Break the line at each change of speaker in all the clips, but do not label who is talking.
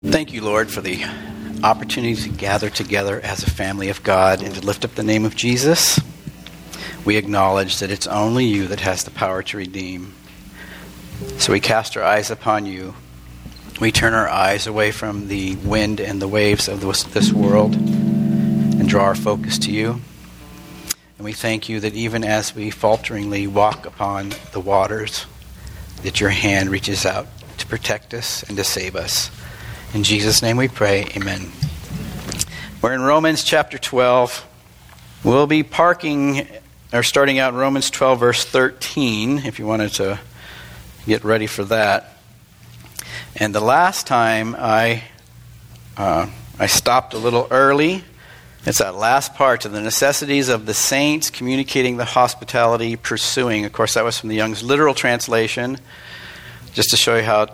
Thank you, Lord, for the opportunity to gather together as a family of God and to lift up the name of Jesus. We acknowledge that it's only you that has the power to redeem. So we cast our eyes upon you. We turn our eyes away from the wind and the waves of this world and draw our focus to you. And we thank you that even as we falteringly walk upon the waters, that your hand reaches out to protect us and to save us. In Jesus' name we pray, amen. We're in Romans chapter 12. We'll be starting out in Romans 12, verse 13, if you wanted to get ready for that. And the last time I stopped a little early. It's that last part, to the necessities of the saints, communicating the hospitality, pursuing. Of course, that was from the Young's literal translation, just to show you how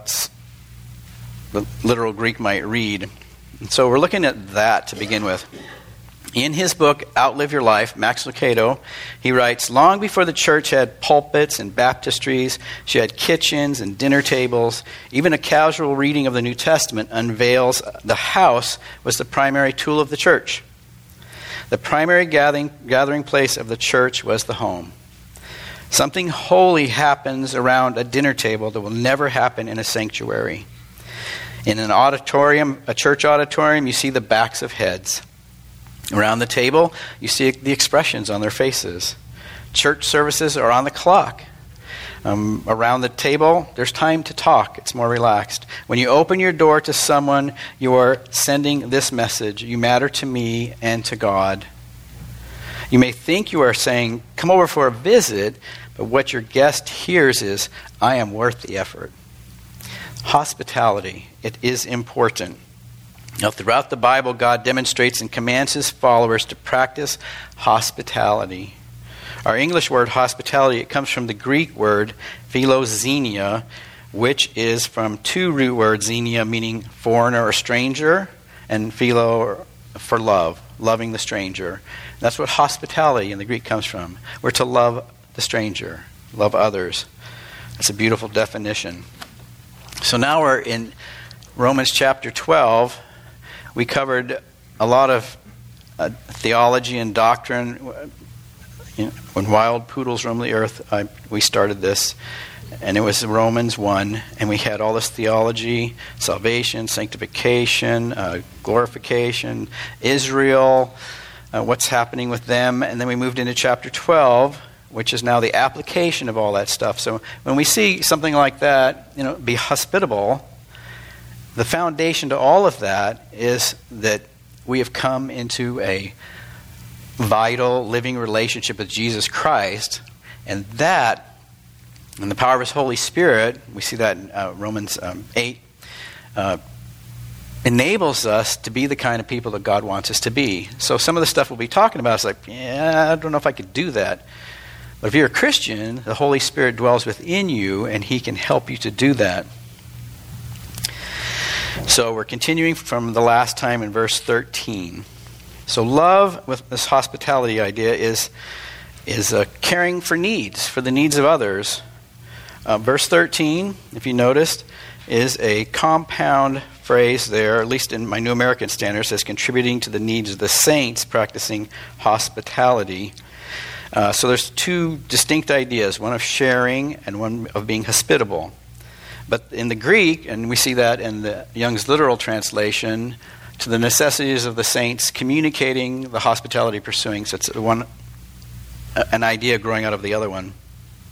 the literal Greek might read. And so we're looking at that to begin with. In his book, Outlive Your Life, Max Lucado, he writes, long before the church had pulpits and baptistries, she had kitchens and dinner tables. Even a casual reading of the New Testament unveils the house was the primary tool of the church. The primary gathering place of the church was the home. Something holy happens around a dinner table that will never happen in a sanctuary. In an auditorium, a church auditorium, you see the backs of heads. Around the table, you see the expressions on their faces. Church services are on the clock. Around the table, there's time to talk. It's more relaxed. When you open your door to someone, you are sending this message: you matter to me and to God. You may think you are saying, come over for a visit, but what your guest hears is, I am worth the effort. Hospitality, it is important. Now, throughout the Bible, God demonstrates and commands his followers to practice hospitality. Our English word hospitality, it comes from the Greek word philoxenia, which is from two root words, xenia meaning foreigner or stranger, and philo for love, loving the stranger. That's what hospitality in the Greek comes from. We're to love the stranger, love others. That's a beautiful definition. So now we're in Romans chapter 12. We covered a lot of theology and doctrine. When wild poodles roam the earth, we started this. And it was Romans 1. And we had all this theology, salvation, sanctification, glorification, Israel, what's happening with them. And then we moved into chapter 12, which is now the application of all that stuff. So when we see something like that, be hospitable, the foundation to all of that is that we have come into a vital, living relationship with Jesus Christ, and that, and the power of his Holy Spirit, we see that in Romans 8, enables us to be the kind of people that God wants us to be. So some of the stuff we'll be talking about is like, I don't know if I could do that. But if you're a Christian, the Holy Spirit dwells within you, and he can help you to do that. So we're continuing from the last time in verse 13. So love, with this hospitality idea, is caring for needs, for the needs of others. Verse 13, if you noticed, is a compound phrase there, at least in my New American Standard, says contributing to the needs of the saints, practicing hospitality. So there's two distinct ideas, one of sharing and one of being hospitable. But in the Greek, and we see that in the Young's literal translation, to the necessities of the saints, communicating the hospitality pursuing. So it's an idea growing out of the other one.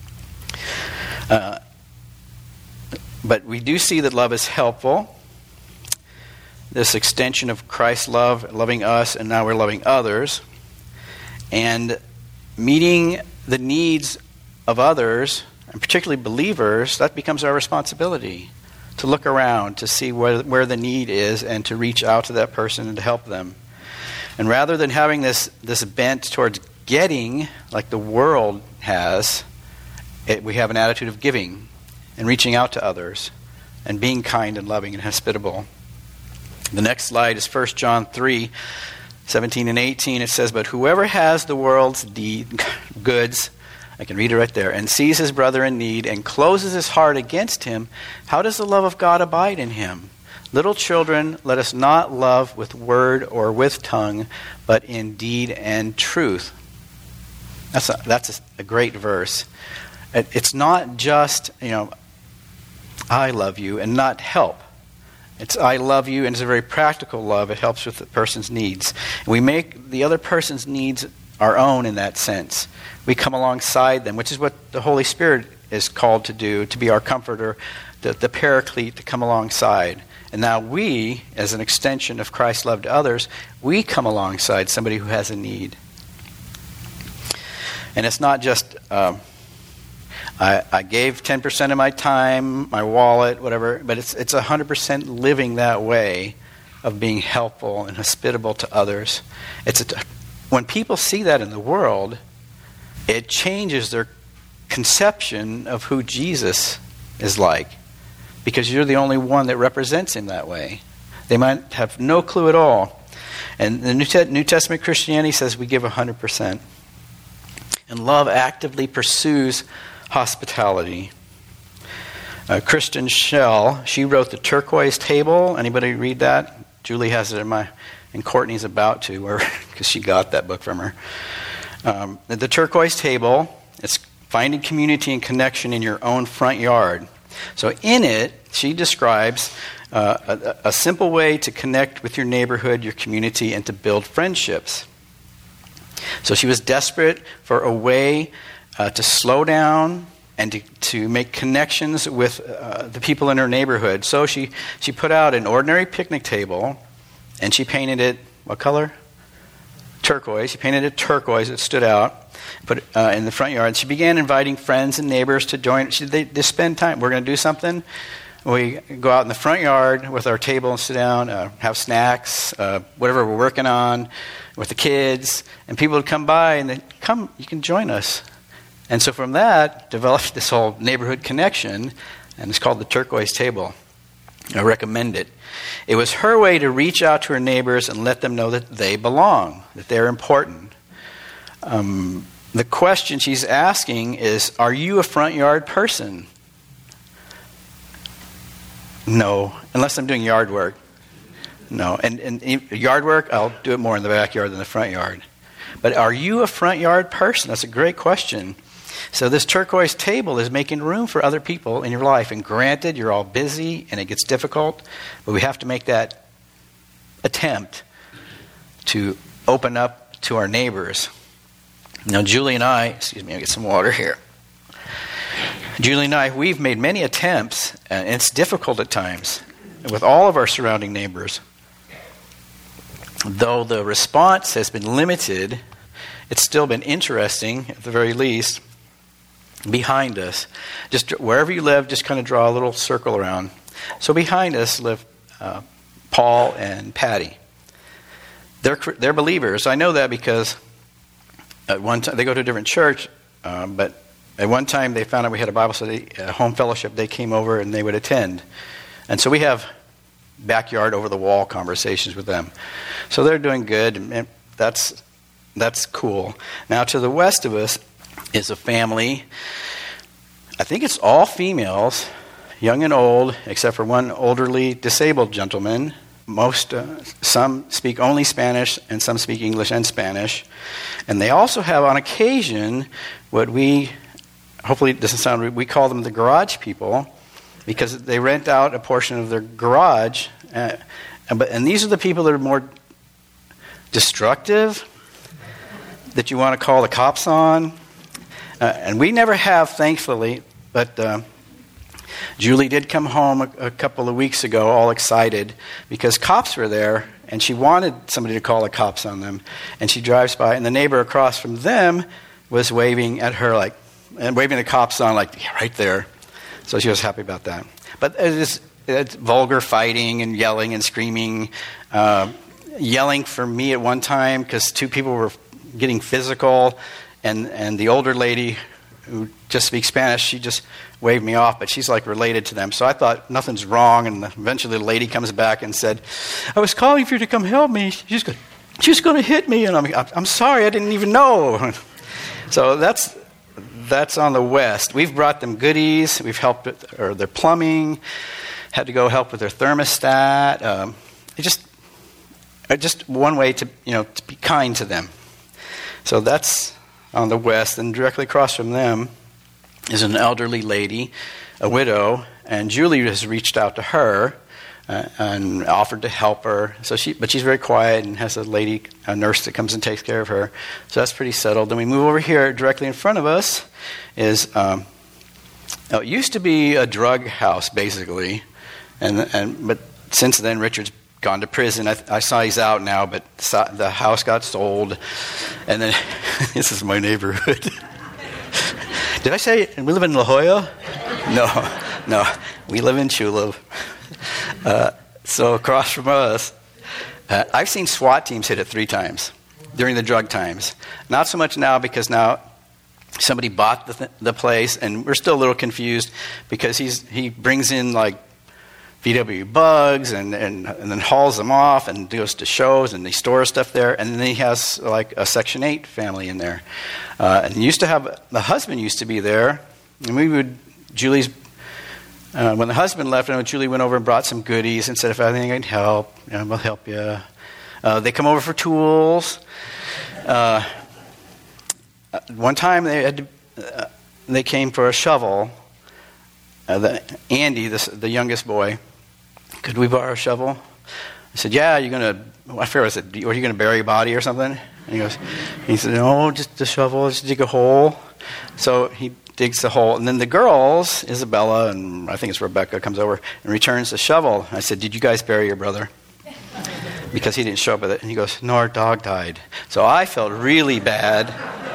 But we do see that love is helpful. This extension of Christ's love, loving us, and now we're loving others. And meeting the needs of others, and particularly believers, that becomes our responsibility. To look around, to see where the need is, and to reach out to that person and to help them. And rather than having this bent towards getting, like the world has, we have an attitude of giving and reaching out to others and being kind and loving and hospitable. The next slide is 1 John 3, 17 and 18. It says, but whoever has the world's goods, I can read it right there, and sees his brother in need and closes his heart against him, how does the love of God abide in him? Little children, let us not love with word or with tongue, but in deed and truth. That's a great verse. It's not just, I love you and not help. It's I love you, and it's a very practical love. It helps with the person's needs. And we make the other person's needs our own in that sense. We come alongside them, which is what the Holy Spirit is called to do, to be our comforter, the paraclete, to come alongside. And now we, as an extension of Christ's love to others, we come alongside somebody who has a need. And it's not just, I gave 10% of my time, my wallet, whatever, but it's 100% living that way of being helpful and hospitable to others. When people see that in the world, it changes their conception of who Jesus is like, because you're the only one that represents him that way. They might have no clue at all. And the New Testament Christianity says we give 100%. And love actively pursues hospitality. Kristen Schell, she wrote The Turquoise Table. Anybody read that? Julie has it and Courtney's about to, because she got that book from her. The Turquoise Table, it's finding community and connection in your own front yard. So in it, she describes a simple way to connect with your neighborhood, your community, and to build friendships. So she was desperate for a way to slow down and to make connections with the people in her neighborhood. So she put out an ordinary picnic table, and she painted it, what color? Turquoise. She painted it turquoise. It stood out. Put it in the front yard. She began inviting friends and neighbors to join. They spend time. We're going to do something. We go out in the front yard with our table and sit down, have snacks, whatever we're working on with the kids. And people would come by and they come, you can join us. And so from that, developed this whole neighborhood connection, and it's called the Turquoise Table. I recommend it. It was her way to reach out to her neighbors and let them know that they belong, that they're important. The question she's asking is, are you a front yard person? No, unless I'm doing yard work. No, and yard work, I'll do it more in the backyard than the front yard. But are you a front yard person? That's a great question. So this turquoise table is making room for other people in your life. And granted, you're all busy and it gets difficult, but we have to make that attempt to open up to our neighbors. Now, Julie and I, I'll get some water here. Julie and I, we've made many attempts, and it's difficult at times, with all of our surrounding neighbors. Though the response has been limited, it's still been interesting, at the very least, behind us. Just wherever you live, just kind of draw a little circle around. So behind us live Paul and Patty. They're believers. I know that because at one time they go to a different church, but at one time they found out we had a Bible study, a home fellowship. They came over and they would attend. And so we have backyard over-the-wall conversations with them. So they're doing good, and that's cool. Now to the west of us is a family. I think it's all females, young and old, except for one elderly disabled gentleman. Some speak only Spanish, and some speak English and Spanish. And they also have, on occasion, what hopefully it doesn't sound rude, we call them the garage people, because they rent out a portion of their garage. And these are the people that are more destructive, that you want to call the cops on. And we never have, thankfully, but Julie did come home a couple of weeks ago all excited because cops were there, and she wanted somebody to call the cops on them. And she drives by, and the neighbor across from them was waving at her, and waving the cops on, yeah, right there. So she was happy about that. But it's vulgar fighting and yelling and screaming. Yelling for me at one time because two people were getting physical, and the older lady who just speaks Spanish, she just waved me off, but she's related to them. So I thought nothing's wrong, and eventually the lady comes back and said, I was calling for you to come help me. She's going to hit me, and I'm sorry, I didn't even know. So that's on the west. We've brought them goodies. We've helped with their plumbing, had to go help with their thermostat. Just one way to be kind to them. So that's on the west, and directly across from them is an elderly lady, a widow, and Julie has reached out to her and offered to help her. But she's very quiet and has a nurse that comes and takes care of her. So that's pretty settled. Then we move over here. Directly in front of us is it used to be a drug house, basically, but since then Richard's gone to prison. I saw he's out now, but the house got sold, and then this is my neighborhood. Did I say we live in La Jolla? No, we live in Chula. So across from us, I've seen SWAT teams hit it 3 times during the drug times. Not so much now, because now somebody bought the place, and we're still a little confused because he brings in like VW bugs and then hauls them off and goes to shows, and he stores stuff there, and then he has like a Section 8 family in there. And the husband used to be there, and Julie's when the husband left, Julie went over and brought some goodies and said, if anything I can help, we'll help you. They come over for tools. One time they came for a shovel. Andy, the youngest boy, could we borrow a shovel? I said, yeah, I forget what I said, are you going to bury a body or something? And he said, no, just a shovel, just dig a hole. So he digs the hole, and then the girls, Isabella and I think it's Rebecca, comes over and returns the shovel. I said, did you guys bury your brother? Because he didn't show up with it. And he goes, no, our dog died. So I felt really bad.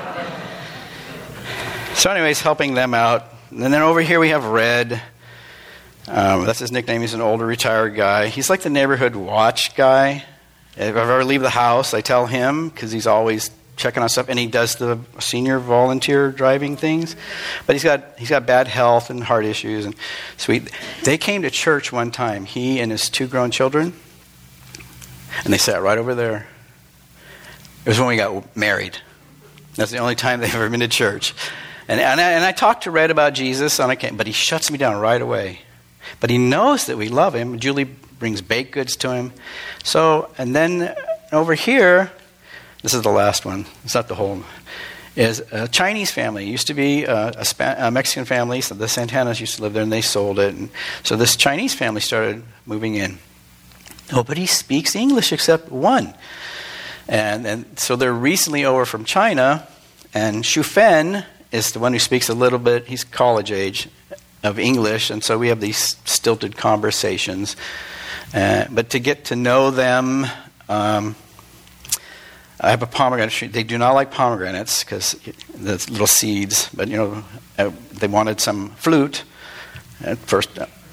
So anyways, helping them out. And then over here we have Red. That's his nickname. He's an older retired guy. He's like the neighborhood watch guy. If I ever leave the house, I tell him, because he's always checking on stuff, and he does the senior volunteer driving things. But he's got bad health and heart issues. And sweet. They came to church one time, he and his 2 grown children, and they sat right over there. It was when we got married. That's the only time they've ever been to church. And I talked to Red about Jesus, but he shuts me down right away. But he knows that we love him. Julie brings baked goods to him. So, and then over here, this is the last one. It's not the whole. Is a Chinese family. It used to be a Mexican family. So the Santanas used to live there, and they sold it. And so this Chinese family started moving in. Nobody speaks English except one. And so they're recently over from China, and Shu Fen is the one who speaks a little bit, he's college age, of English, and so we have these stilted conversations. But to get to know them, I have a pomegranate tree. They do not like pomegranates because the little seeds, but they wanted some flute at first.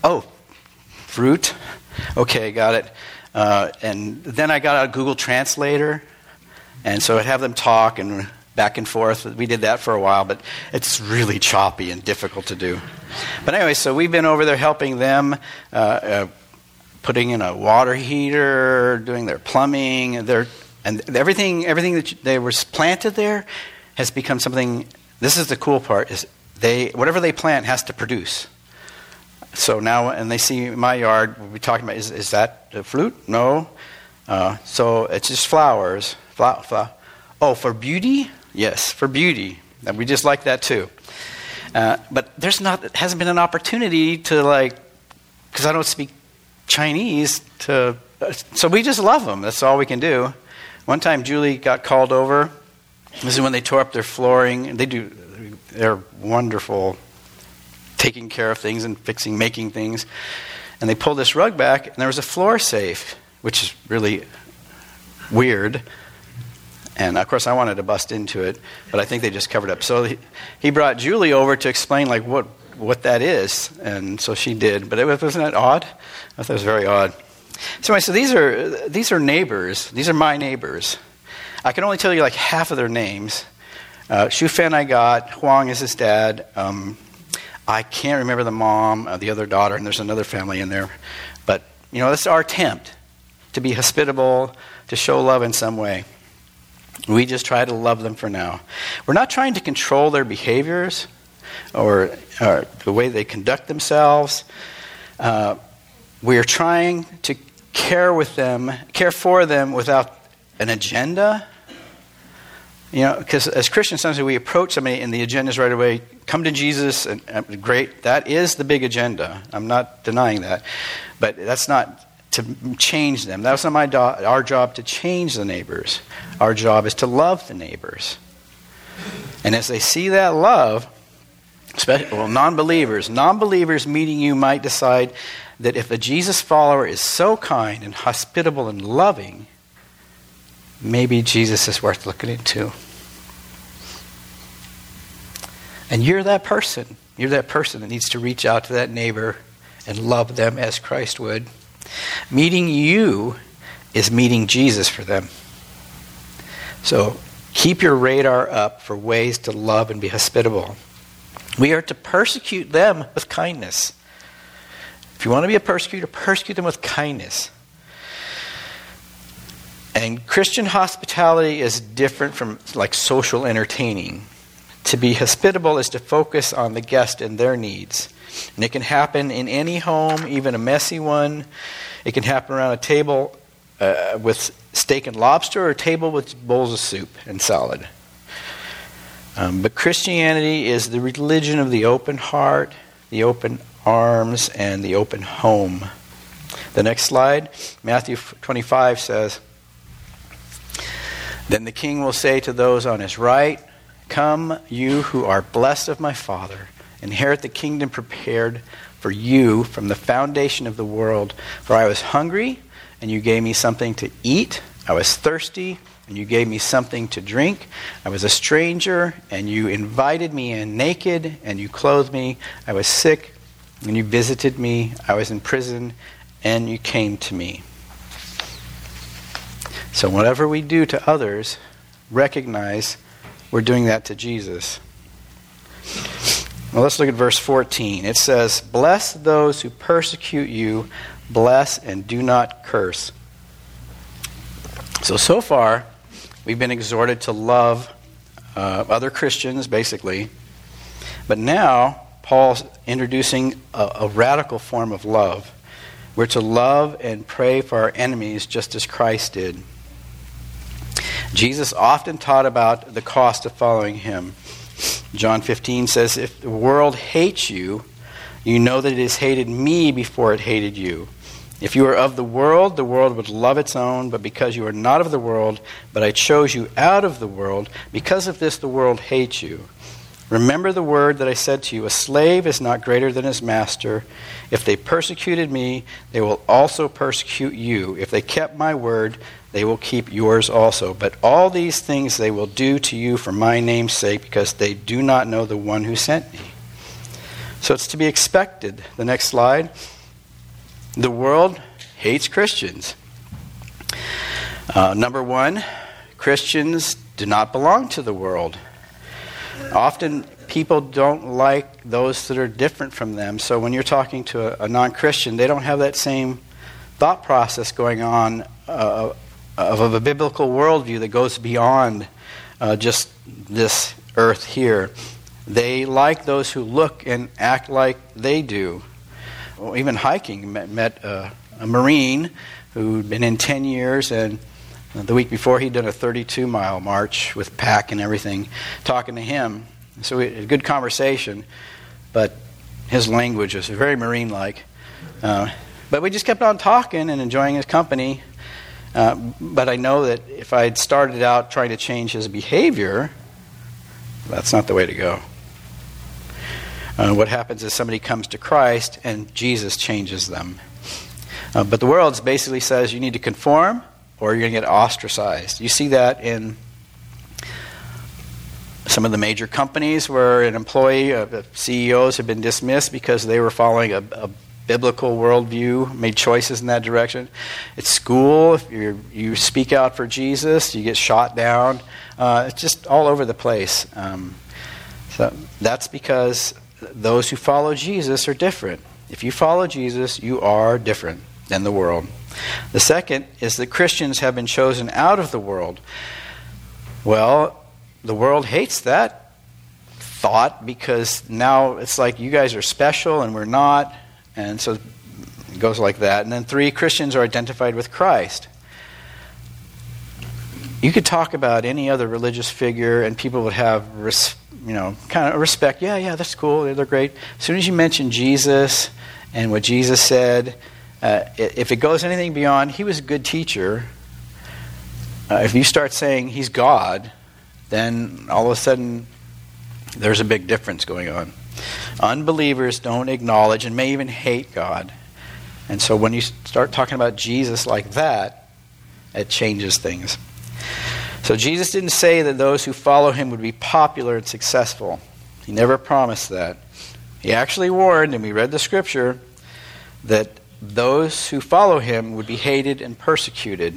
Fruit. Okay, got it. And then I got out a Google Translator, and so I'd have them talk and back and forth. We did that for a while, but it's really choppy and difficult to do. But anyway, so we've been over there helping them, putting in a water heater, doing their plumbing, and everything that they were planted there has become something. This is the cool part: is whatever they plant has to produce. So now, and they see my yard, we'll be talking about, is that the fruit? No. So it's just flowers. Oh, for beauty? Yes, for beauty. And we just like that too. But hasn't been an opportunity to because I don't speak Chinese, so we just love them. That's all we can do. One time Julie got called over. This is when they tore up their flooring. They're wonderful taking care of things and making things. And they pulled this rug back, and there was a floor safe, which is really weird. And, of course, I wanted to bust into it, but I think they just covered up. So he brought Julie over to explain, what that is. And so she did. But wasn't that odd? I thought it was very odd. So these are neighbors. These are my neighbors. I can only tell you, half of their names. Shu Fen I got. Huang is his dad. I can't remember the mom, the other daughter, and there's another family in there. But, this is our attempt to be hospitable, to show love in some way. We just try to love them for now. We're not trying to control their behaviors or the way they conduct themselves. we're trying to care for them without an agenda. Because as Christians, sometimes we approach somebody and the agenda is right away, come to Jesus, and great, that is the big agenda. I'm not denying that. But that's not to change them. That's not our job to change the neighbors. Our job is to love the neighbors. And as they see that love, non-believers meeting you might decide that if a Jesus follower is so kind and hospitable and loving, maybe Jesus is worth looking into. And you're that person. You're that person that needs to reach out to that neighbor and love them as Christ would. Meeting you is meeting Jesus for them. So keep your radar up for ways to love and be hospitable. We are to persecute them with kindness. If you want to be a persecutor, persecute them with kindness. And Christian hospitality is different from like social entertaining. To be hospitable is to focus on the guest and their needs. And it can happen in any home, even a messy one. It can happen around a table with steak and lobster, or a table with bowls of soup and salad. But Christianity is the religion of the open heart, the open arms, and the open home. The next slide, Matthew 25 says, "Then the king will say to those on his right, 'Come, you who are blessed of my Father, inherit the kingdom prepared for you from the foundation of the world. For I was hungry, and you gave me something to eat. I was thirsty, and you gave me something to drink. I was a stranger, and you invited me in. Naked, and you clothed me. I was sick, and you visited me. I was in prison, and you came to me.'" So whatever we do to others, recognize we're doing that to Jesus. Well, let's look at verse 14. It says, "Bless those who persecute you. Bless and do not curse." So far, we've been exhorted to love other Christians, basically. But now, Paul's introducing a radical form of love. We're to love and pray for our enemies just as Christ did. Jesus often taught about the cost of following him. John 15 says, "If the world hates you, you know that it has hated me before it hated you. If you were of the world would love its own, but because you are not of the world, but I chose you out of the world, because of this the world hates you. Remember the word that I said to you, a slave is not greater than his master. If they persecuted me, they will also persecute you. If they kept my word, they will keep yours also. But all these things they will do to you for my name's sake, because they do not know the one who sent me." So it's to be expected. The next slide. The world hates Christians. Number one, Christians do not belong to the world. Often people don't like those that are different from them. So when you're talking to a non-Christian, they don't have that same thought process going on of a biblical worldview that goes beyond just this earth here. They like those who look and act like they do. Well, even hiking, met a Marine who'd been in 10 years, and the week before he'd done a 32-mile march with pack and everything, talking to him. So we had a good conversation, but his language was very Marine-like. But we just kept on talking and enjoying his company. But I know that if I had started out trying to change his behavior, that's not the way to go. What happens is somebody comes to Christ and Jesus changes them. But the world basically says you need to conform or you're going to get ostracized. You see that in some of the major companies where an employee, CEOs have been dismissed because they were following a biblical worldview, made choices in that direction. At school, if you speak out for Jesus, you get shot down. It's just all over the place. So that's because those who follow Jesus are different. If you follow Jesus, you are different than the world. The second is that Christians have been chosen out of the world. Well, the world hates that thought because now it's like you guys are special and we're not. And so It goes like that. And then 3, Christians are identified with Christ. You could talk about any other religious figure and people would have kind of respect. Yeah, that's cool. They're great. As soon as you mention Jesus and what Jesus said, if it goes anything beyond, he was a good teacher. If you start saying he's God, then all of a sudden there's a big difference going on. Unbelievers don't acknowledge and may even hate God. And so when you start talking about Jesus like that, it changes things. So Jesus didn't say that those who follow him would be popular and successful. He never promised that. He actually warned, and we read the scripture, that those who follow him would be hated and persecuted.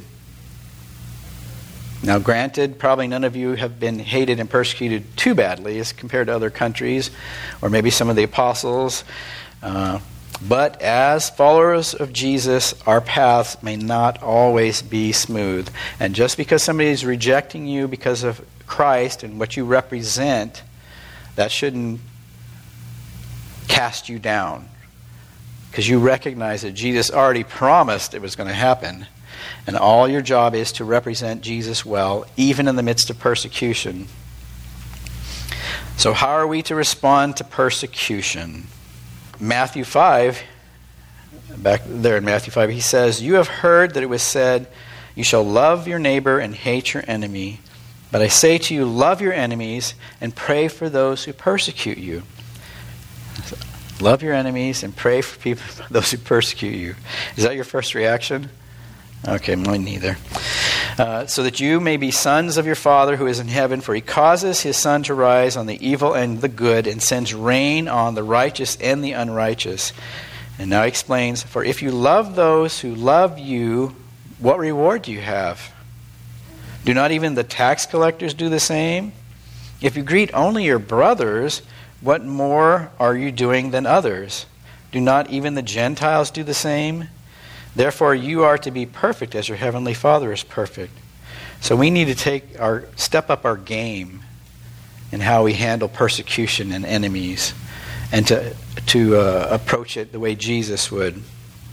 Now granted, probably none of you have been hated and persecuted too badly as compared to other countries, or maybe some of the apostles. But as followers of Jesus, our paths may not always be smooth. And just because somebody is rejecting you because of Christ and what you represent, that shouldn't cast you down. Because you recognize that Jesus already promised it was going to happen. And all your job is to represent Jesus well, even in the midst of persecution. So how are we to respond to persecution? Matthew 5, back there in Matthew 5, he says, "You have heard that it was said, 'You shall love your neighbor and hate your enemy.' But I say to you, love your enemies and pray for those who persecute you." Love your enemies and pray for those who persecute you. Is that your first reaction? Okay, mine neither. "So that you may be sons of your Father who is in heaven, for he causes his sun to rise on the evil and the good, and sends rain on the righteous and the unrighteous." And now he explains, "For if you love those who love you, what reward do you have? Do not even the tax collectors do the same? If you greet only your brothers, what more are you doing than others? Do not even the Gentiles do the same? Therefore you are to be perfect as your heavenly Father is perfect." So we need to step up our game in how we handle persecution and enemies, and to approach it the way Jesus would.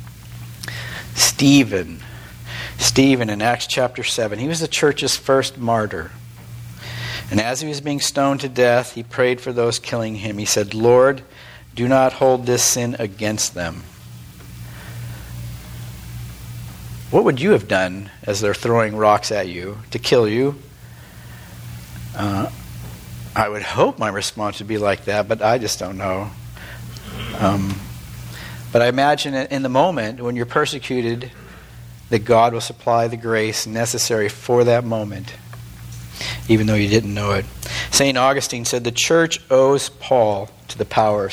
Stephen in Acts chapter 7, he was the church's first martyr. And as he was being stoned to death, he prayed for those killing him. He said, "Lord, do not hold this sin against them." What would you have done as they're throwing rocks at you to kill you? I would hope my response would be like that, but I just don't know. But I imagine in the moment when you're persecuted, that God will supply the grace necessary for that moment, even though you didn't know it. St. Augustine said the church owes Paul to the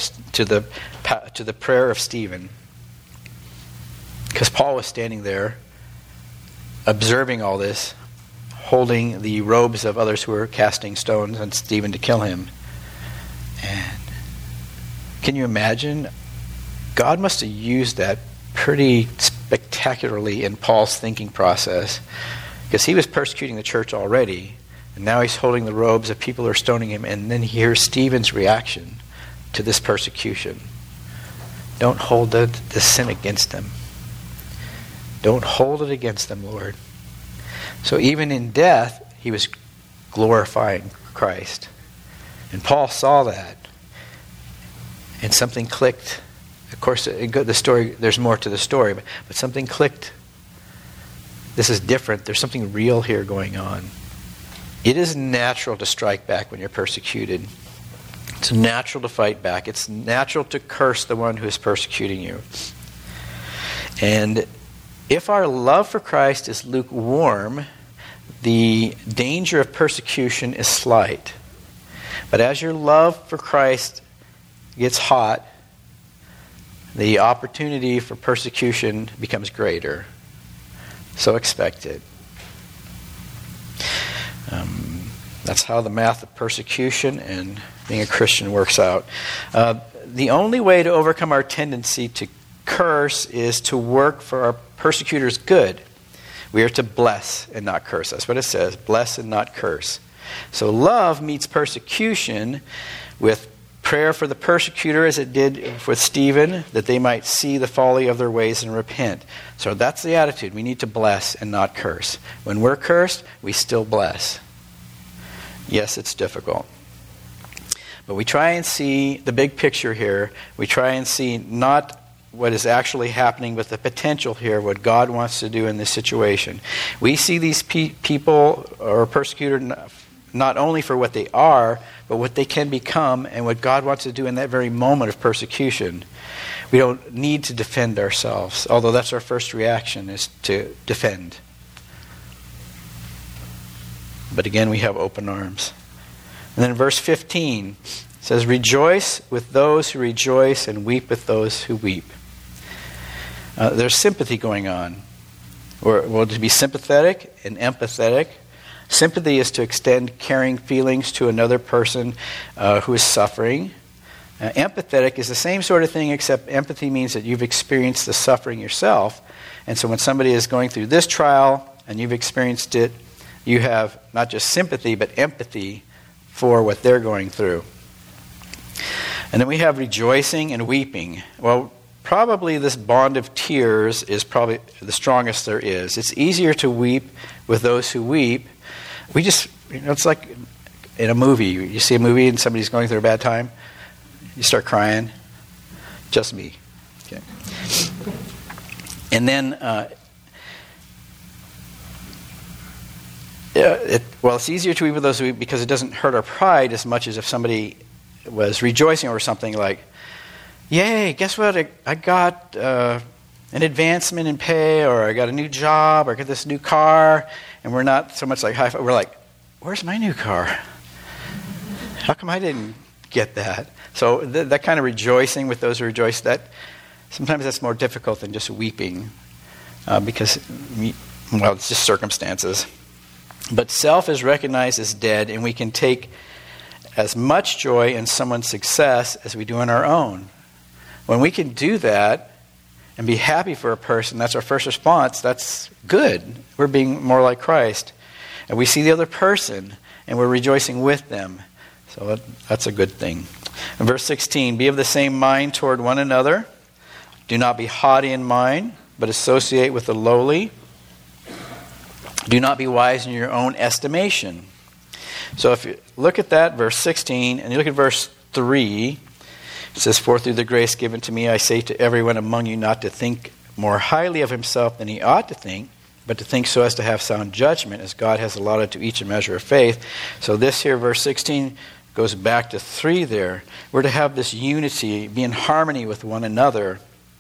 prayer of Stephen, because Paul was standing there observing all this, holding the robes of others who were casting stones on Stephen to kill him. And can you imagine? God must have used that pretty spectacularly in Paul's thinking process, because he was persecuting the church already, and now he's holding the robes of people who are stoning him, and then he hears Stephen's reaction to this persecution. Don't hold the sin against them. Don't hold it against them, Lord. So even in death, he was glorifying Christ. And Paul saw that. And something clicked. Of course, the story, there's more to the story, but something clicked. This is different. There's something real here going on. It is natural to strike back when you're persecuted. It's natural to fight back. It's natural to curse the one who is persecuting you. And if our love for Christ is lukewarm, the danger of persecution is slight. But as your love for Christ gets hot, the opportunity for persecution becomes greater. So expect it. That's how the math of persecution and being a Christian works out. The only way to overcome our tendency to curse is to work for our persecutors' good. We are to bless and not curse. That's what it says. Bless and not curse. So love meets persecution with Prayer for the persecutor, as it did with Stephen, that they might see the folly of their ways and repent. So that's the attitude. We need to bless and not curse. When we're cursed, we still bless. Yes, it's difficult. But we try and see the big picture here. We try and see not what is actually happening, but the potential here, what God wants to do in this situation. We see these people or persecuted not only for what they are, but what they can become and what God wants to do in that very moment of persecution. We don't need to defend ourselves, although that's our first reaction, is to defend. But again, we have open arms. And then verse 15 says, "Rejoice with those who rejoice and weep with those who weep." There's sympathy going on. Well, to be sympathetic and empathetic. Sympathy is to extend caring feelings to another person who is suffering. Empathetic is the same sort of thing, except empathy means that you've experienced the suffering yourself. And so when somebody is going through this trial and you've experienced it, you have not just sympathy, but empathy for what they're going through. And then we have rejoicing and weeping. Well, probably this bond of tears is probably the strongest there is. It's easier to weep with those who weep. We just, it's like in a movie. You see a movie and somebody's going through a bad time, you start crying. Just me. Okay. And then, it's easier to weep with those who weep because it doesn't hurt our pride as much as if somebody was rejoicing over something like, "Yay, guess what? I got an advancement in pay, or I got a new job, or I got this new car." And we're not so much like high five. We're like, "Where's my new car? How come I didn't get that?" So that kind of rejoicing with those who rejoice, sometimes that's more difficult than just weeping because, it's just circumstances. But self is recognized as dead, and we can take as much joy in someone's success as we do in our own. When we can do that and be happy for a person, that's our first response, that's good. We're being more like Christ. And we see the other person, and we're rejoicing with them. So that's a good thing. In verse 16, "Be of the same mind toward one another. Do not be haughty in mind, but associate with the lowly. Do not be wise in your own estimation." So if you look at that, verse 16, and you look at verse 3, it says, "For through the grace given to me, I say to everyone among you not to think more highly of himself than he ought to think, but to think so as to have sound judgment, as God has allotted to each a measure of faith." So this here, verse 16, goes back to 3 there. We're to have this unity, be in harmony with one another.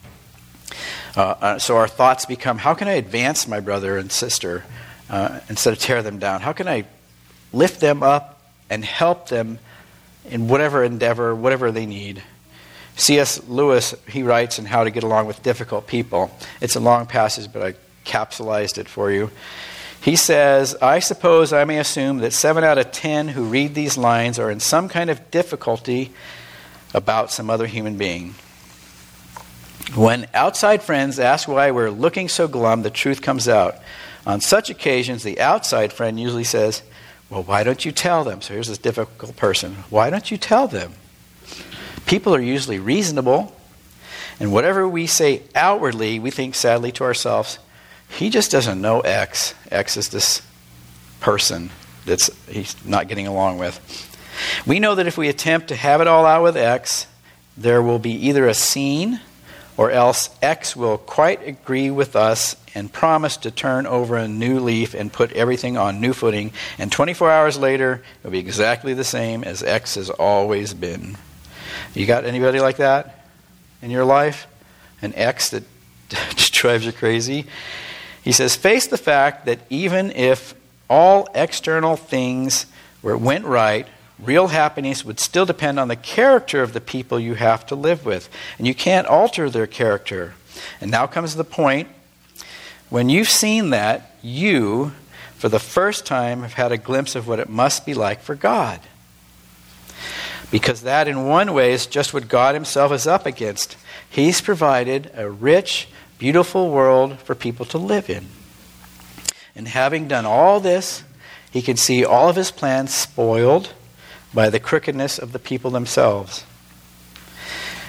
So our thoughts become, how can I advance my brother and sister instead of tear them down? How can I lift them up and help them in whatever endeavor, whatever they need? C.S. Lewis, he writes in How to Get Along with Difficult People. It's a long passage, but I capsulized it for you. He says, "I suppose I may assume that 7 out of 10 who read these lines are in some kind of difficulty about some other human being. When outside friends ask why we're looking so glum, the truth comes out. On such occasions, the outside friend usually says, 'Well, why don't you tell them?' So here's this difficult person. Why don't you tell them? People are usually reasonable, and whatever we say outwardly, we think sadly to ourselves, he just doesn't know X. X is this person that he's not getting along with. We know that if we attempt to have it all out with X, there will be either a scene or else X will quite agree with us and promise to turn over a new leaf and put everything on new footing, and 24 hours later, it'll be exactly the same as X has always been." You got anybody like that in your life? An ex that just drives you crazy? He says, "Face the fact that even if all external things went right, real happiness would still depend on the character of the people you have to live with. And you can't alter their character." And now comes the point. When you've seen that, you, for the first time, have had a glimpse of what it must be like for God. Because that, in one way, is just what God himself is up against. He's provided a rich, beautiful world for people to live in. And having done all this, he can see all of his plans spoiled by the crookedness of the people themselves.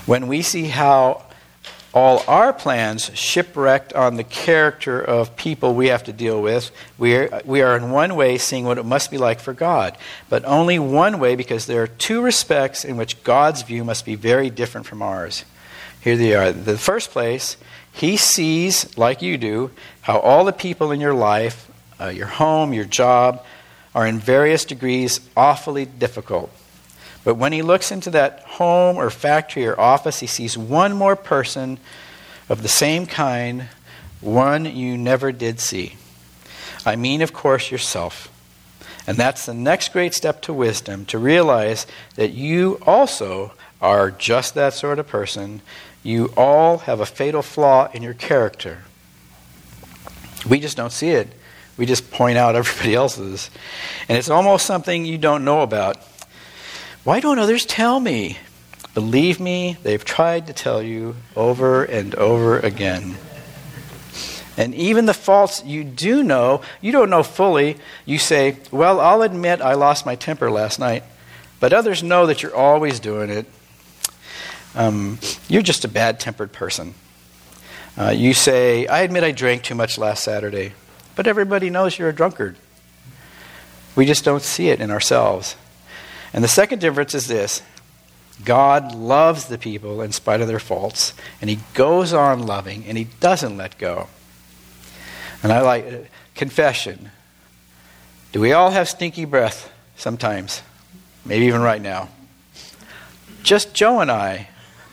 When we see how all our plans shipwrecked on the character of people we have to deal with, we are in one way seeing what it must be like for God, but only one way, because there are two respects in which God's view must be very different from ours. Here they are. The first place, he sees, like you do, how all the people in your life, your home, your job, are in various degrees awfully difficult. But when he looks into that home or factory or office, he sees one more person of the same kind, one you never did see. I mean, of course, yourself. And that's the next great step to wisdom, to realize that you also are just that sort of person. You all have a fatal flaw in your character. We just don't see it. We just point out everybody else's. And it's almost something you don't know about. Why don't others tell me? Believe me, they've tried to tell you over and over again. And even the faults you do know, you don't know fully. You say, well, I'll admit I lost my temper last night, but others know that you're always doing it. You're just a bad-tempered person. You say, I admit I drank too much last Saturday, but everybody knows you're a drunkard. We just don't see it in ourselves. And the second difference is this. God loves the people in spite of their faults, and he goes on loving, and he doesn't let go. And I like confession. Do we all have stinky breath sometimes? Maybe even right now. Just Joe and I.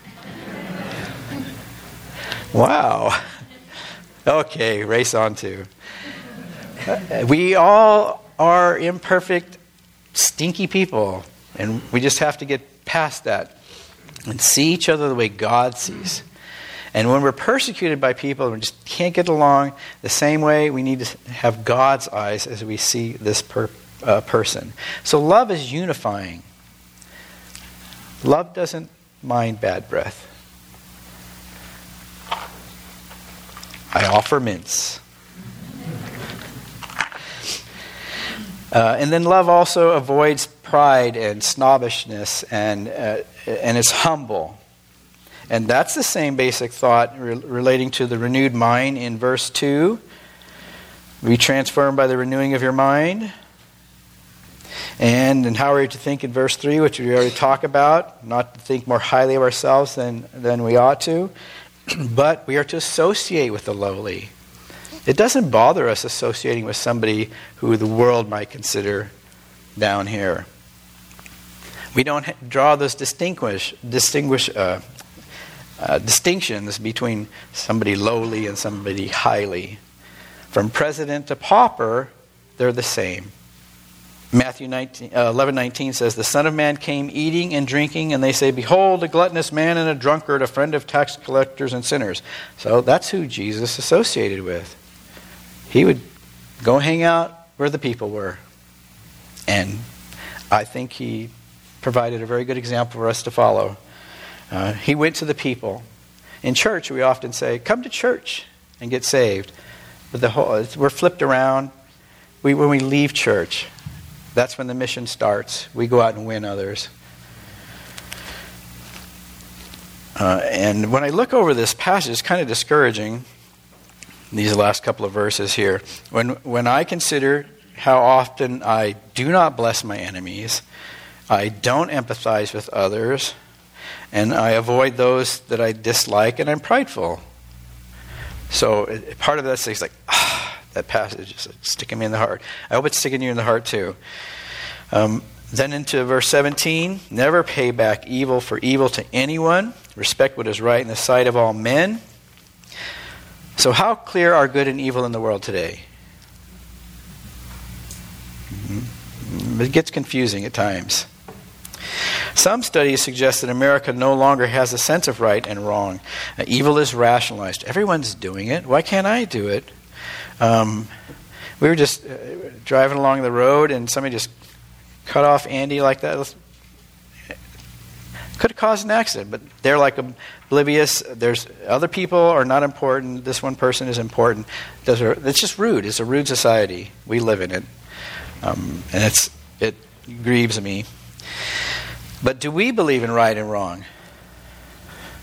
Wow. Okay, race on to. We all are imperfect, stinky people, and we just have to get past that and see each other the way God sees. And when we're persecuted by people and we just can't get along the same way, we need to have God's eyes as we see this person. So love is unifying. Love doesn't mind bad breath. I offer mints. And then love also avoids pride and snobbishness and is humble. And that's the same basic thought relating to the renewed mind in verse 2. Be transformed by the renewing of your mind. And how are we to think in verse 3, which we already talked about, not to think more highly of ourselves than we ought to, but we are to associate with the lowly. It doesn't bother us associating with somebody who the world might consider down here. We don't draw those distinctions between somebody lowly and somebody highly. From president to pauper, they're the same. Matthew 11:19 says, the Son of Man came eating and drinking, and they say, behold, a gluttonous man and a drunkard, a friend of tax collectors and sinners. So that's who Jesus associated with. He would go hang out where the people were. And I think he provided a very good example for us to follow. He went to the people. In church, we often say, come to church and get saved. But we're flipped around. When we leave church, that's when the mission starts. We go out and win others. And when I look over this passage, it's kind of discouraging, these last couple of verses here. When I consider how often I do not bless my enemies, I don't empathize with others, and I avoid those that I dislike, and I'm prideful. So part of that is like, that passage is sticking me in the heart. I hope it's sticking you in the heart too. Then into verse 17, never pay back evil for evil to anyone. Respect what is right in the sight of all men. So how clear are good and evil in the world today? It gets confusing at times. Some studies suggest that America no longer has a sense of right and wrong. Evil is rationalized. Everyone's doing it. Why can't I do it? We were just driving along the road and somebody just cut off Andy like that. Could have caused an accident, but they're like oblivious. There's other people are not important. This one person is important. It's just rude. It's a rude society. We live in it. And it grieves me. But do we believe in right and wrong?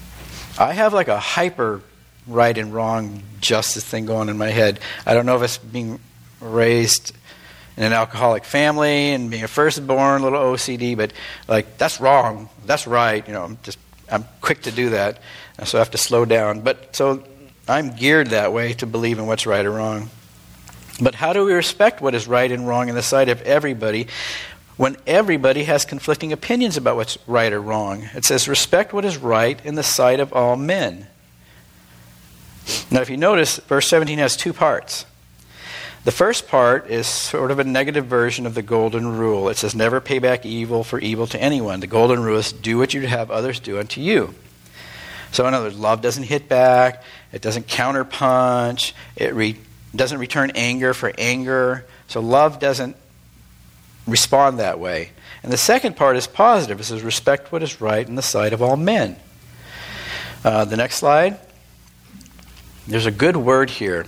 I have like a hyper right and wrong justice thing going in my head. I don't know if it's being raised in an alcoholic family and being a firstborn, a little OCD, but like, that's wrong, that's right. I'm quick to do that, and so I have to slow down. But so I'm geared that way to believe in what's right or wrong. But how do we respect what is right and wrong in the sight of everybody when everybody has conflicting opinions about what's right or wrong? It says, respect what is right in the sight of all men. Now, if you notice, verse 17 has two parts. The first part is sort of a negative version of the golden rule. It says, never pay back evil for evil to anyone. The golden rule is, do what you have others do unto you. So in other words, love doesn't hit back. It doesn't counterpunch. It doesn't return anger for anger. So love doesn't respond that way. And the second part is positive. It says, respect what is right in the sight of all men. The next slide. There's a good word here.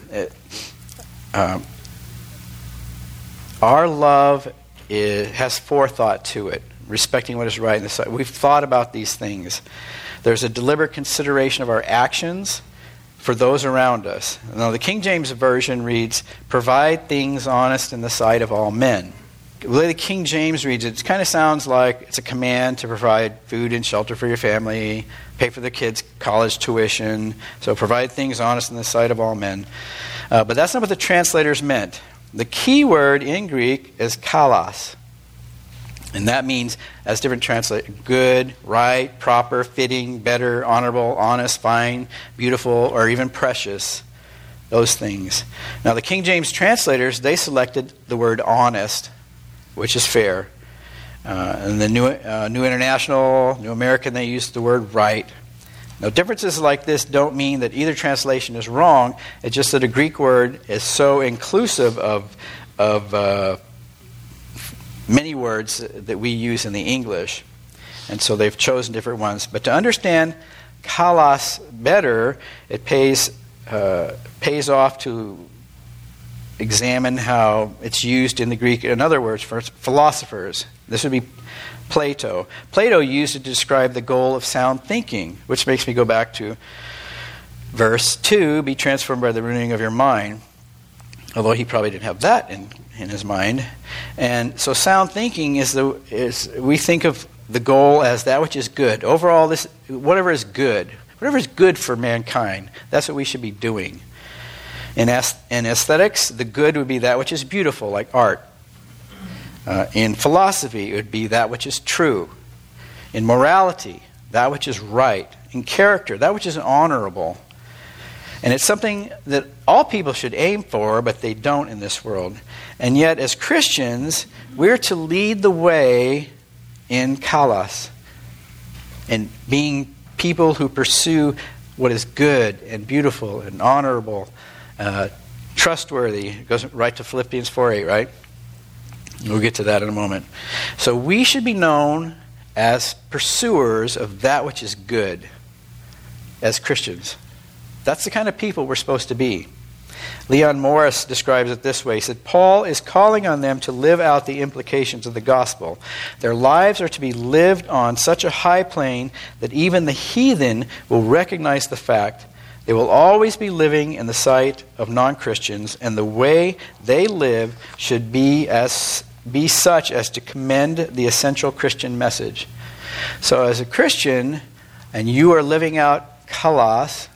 Our love has forethought to it, respecting what is right in the sight. We've thought about these things. There's a deliberate consideration of our actions for those around us. Now, the King James Version reads, provide things honest in the sight of all men. The way the King James reads it kind of sounds like it's a command to provide food and shelter for your family, pay for the kids' college tuition. So provide things honest in the sight of all men. But that's not what the translators meant. The key word in Greek is kalos. And that means, as different translators, good, right, proper, fitting, better, honorable, honest, fine, beautiful, or even precious. Those things. Now the King James translators, they selected the word honest, which is fair. And the New International, New American, they used the word right. Now, differences like this don't mean that either translation is wrong. It's just that a Greek word is so inclusive of many words that we use in the English. And so they've chosen different ones. But to understand kalos better, it pays off to examine how it's used in the Greek. In other words, for philosophers, this would be Plato. Plato used it to describe the goal of sound thinking, which makes me go back to verse 2, be transformed by the renewing of your mind, although he probably didn't have that in his mind. And so sound thinking is we think of the goal as that which is good. Overall, whatever is good for mankind, that's what we should be doing. In aesthetics, the good would be that which is beautiful, like art. In philosophy, it would be that which is true. In morality, that which is right. In character, that which is honorable. And it's something that all people should aim for, but they don't in this world. And yet, as Christians, we're to lead the way in kalos, and being people who pursue what is good and beautiful and honorable, trustworthy. It goes right to Philippians 4:8, right? We'll get to that in a moment. So we should be known as pursuers of that which is good as Christians. That's the kind of people we're supposed to be. Leon Morris describes it this way. He said, Paul is calling on them to live out the implications of the gospel. Their lives are to be lived on such a high plane that even the heathen will recognize the fact. They will always be living in the sight of non-Christians, and the way they live should be such as to commend the essential Christian message. So as a Christian, and you are living out kalos,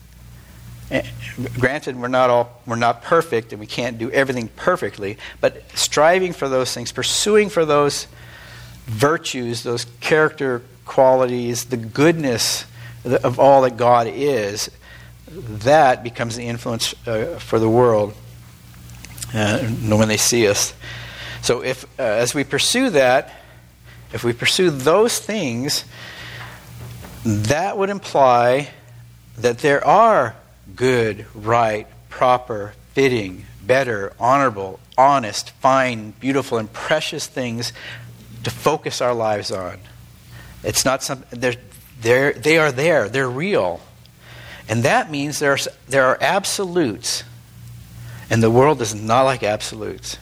granted we're not perfect and we can't do everything perfectly, but striving for those things, pursuing for those virtues, those character qualities, the goodness of all that God is, that becomes the influence for the world when they see us. So as we pursue that, if we pursue those things, that would imply that there are good, right, proper, fitting, better, honorable, honest, fine, beautiful, and precious things to focus our lives on. It's not something, they are there, they're real. And that means there are absolutes. And the world does not like absolutes.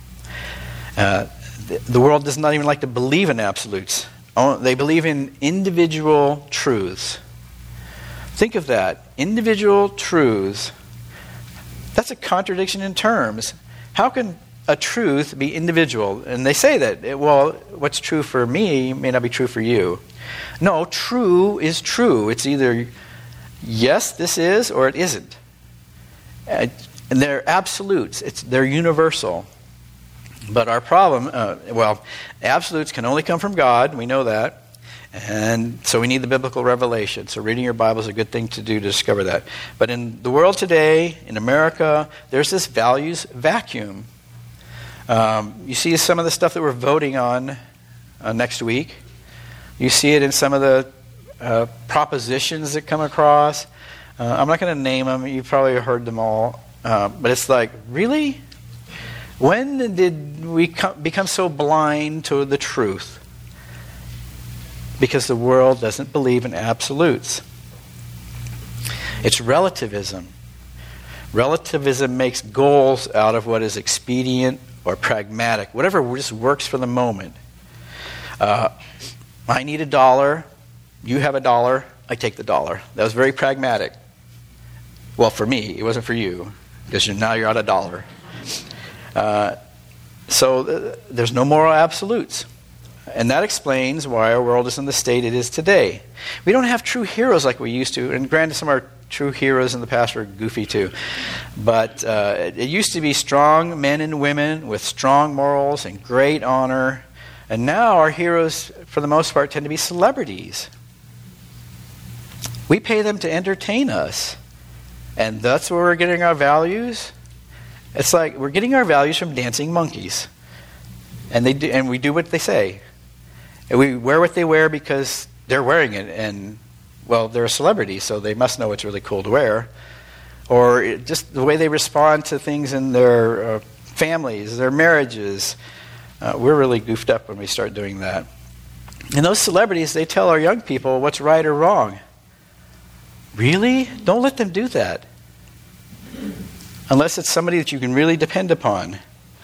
The world does not even like to believe in absolutes. They believe in individual truths. Think of that. Individual truths. That's a contradiction in terms. How can a truth be individual? And they say that, well, what's true for me may not be true for you. No, true is true. It's either yes, this is, or it isn't. And they're absolutes. They're universal. But our problem, absolutes can only come from God. We know that. And so we need the biblical revelation. So reading your Bible is a good thing to do to discover that. But in the world today, in America, there's this values vacuum. You see some of the stuff that we're voting on next week. You see it in some of the propositions that come across. I'm not going to name them. You've probably heard them all. But it's like, really? When did we become so blind to the truth? Because the world doesn't believe in absolutes. It's relativism. Relativism makes goals out of what is expedient or pragmatic, whatever just works for the moment. I need $1. You have $1. I take the $1. That was very pragmatic. Well, for me, it wasn't for you, because now you're out $1. So there's no moral absolutes. And that explains why our world is in the state it is today. We don't have true heroes like we used to. And granted, some of our true heroes in the past were goofy too. But it used to be strong men and women with strong morals and great honor. And now our heroes, for the most part, tend to be celebrities. We pay them to entertain us. And that's where we're getting our values. It's like we're getting our values from dancing monkeys. And we do what they say. And we wear what they wear because they're wearing it. And, well, they're a celebrity, so they must know it's really cool to wear. Or just the way they respond to things in their families, their marriages. We're really goofed up when we start doing that. And those celebrities, they tell our young people what's right or wrong. Really? Don't let them do that. Unless it's somebody that you can really depend upon.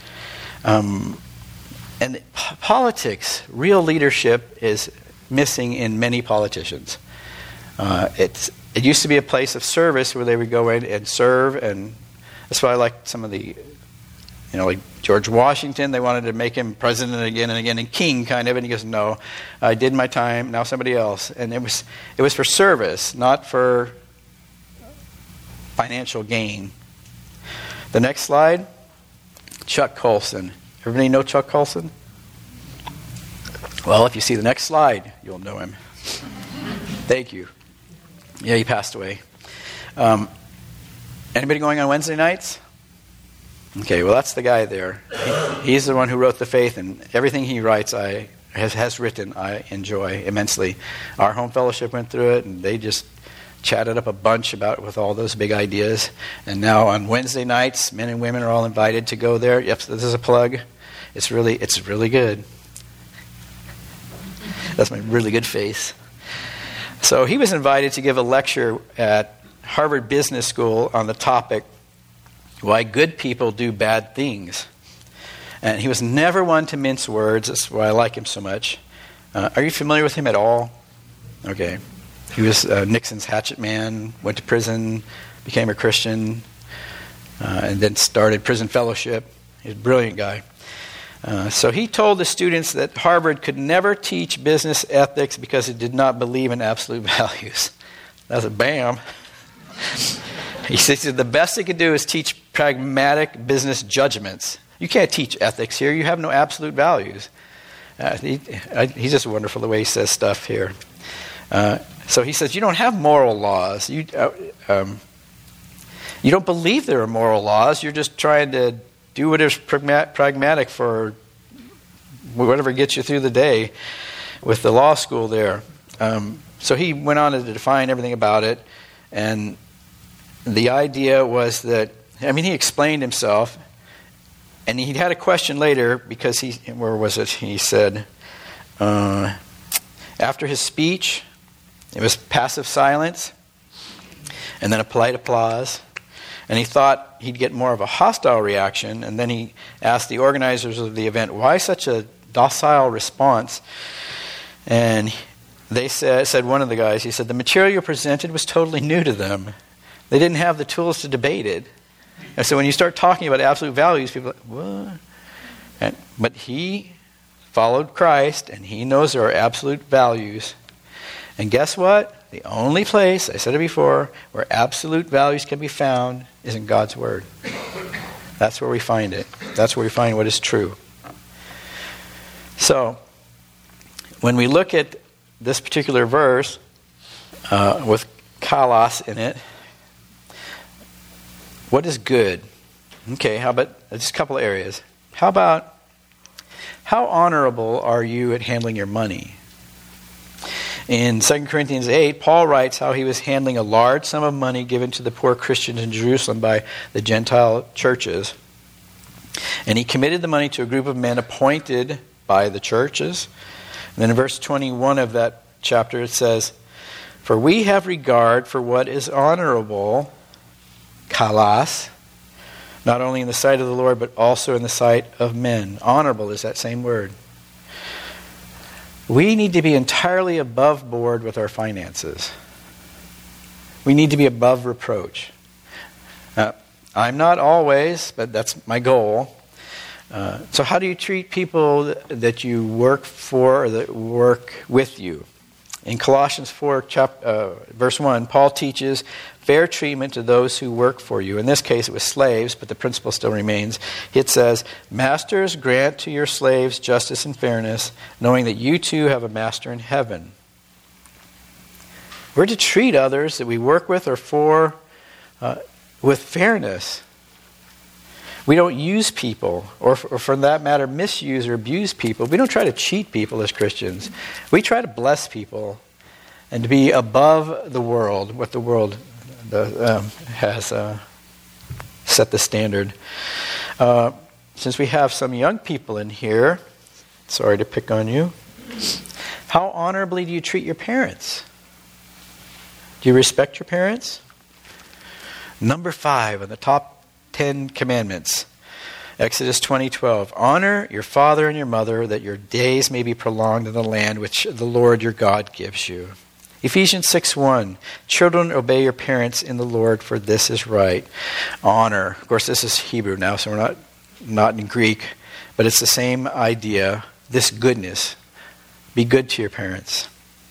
And politics, real leadership is missing in many politicians. It used to be a place of service where they would go in and serve, and that's why I like some of the, like George Washington. They wanted to make him president again and again, and king kind of, and he goes, "No, I did my time. Now somebody else." And it was for service, not for financial gain. The next slide, Chuck Colson. Everybody know Chuck Colson? Well, if you see the next slide, you'll know him. Thank you. Yeah, he passed away. Anybody going on Wednesday nights? Okay, well, that's the guy there. He's the one who wrote The Faith, and everything he writes has written I enjoy immensely. Our home fellowship went through it, and they just chatted up a bunch with all those big ideas. And now on Wednesday nights, men and women are all invited to go there. Yep, this is a plug. It's really good. That's my really good face. So he was invited to give a lecture at Harvard Business School on the topic, why good people do bad things. And he was never one to mince words. That's why I like him so much. Are you familiar with him at all? Okay. He was Nixon's hatchet man, went to prison, became a Christian, and then started prison fellowship. He's a brilliant guy. So he told the students that Harvard could never teach business ethics because it did not believe in absolute values. That's a bam. He said the best it could do is teach pragmatic business judgments. You can't teach ethics here. You have no absolute values. He's just wonderful the way he says stuff here. So he says, you don't have moral laws. You don't believe there are moral laws. You're just trying to do whatever's pragmatic for whatever gets you through the day with the law school there. So he went on to define everything about it. And the idea was that, he explained himself. And he had a question later because where was it? He said, after his speech, it was passive silence and then a polite applause. And he thought he'd get more of a hostile reaction. And then he asked the organizers of the event, why such a docile response? And They said one of the guys, he said, the material presented was totally new to them. They didn't have the tools to debate it. And so when you start talking about absolute values, people are like, what? But he followed Christ, and he knows there are absolute values. And guess what? The only place, I said it before, where absolute values can be found is in God's Word. That's where we find it. That's where we find what is true. So, when we look at this particular verse with kalos in it, what is good? Okay, how about just a couple of areas? How about how honorable are you at handling your money? In 2 Corinthians 8, Paul writes how he was handling a large sum of money given to the poor Christians in Jerusalem by the Gentile churches. And he committed the money to a group of men appointed by the churches. And then in verse 21 of that chapter it says, for we have regard for what is honorable, kalos, not only in the sight of the Lord, but also in the sight of men. Honorable is that same word. We need to be entirely above board with our finances. We need to be above reproach. I'm not always, but that's my goal. So how do you treat people that you work for or that work with you? In Colossians 4, verse 1, Paul teaches fair treatment to those who work for you. In this case, it was slaves, but the principle still remains. It says, masters, grant to your slaves justice and fairness, knowing that you too have a master in heaven. We're to treat others that we work with or for with fairness. We don't use people, or for that matter, misuse or abuse people. We don't try to cheat people as Christians. We try to bless people and to be above the world, what the world has set the standard. Since we have some young people in here, sorry to pick on you, how honorably do you treat your parents? Do you respect your parents? Number 5 on the top 10 commandments. Exodus 20:12. Honor your father and your mother, that your days may be prolonged in the land which the Lord your God gives you. Ephesians 6:1. Children, obey your parents in the Lord, for this is right. Honor. Of course, this is Hebrew now, so we're not in Greek, but it's the same idea. This goodness. Be good to your parents.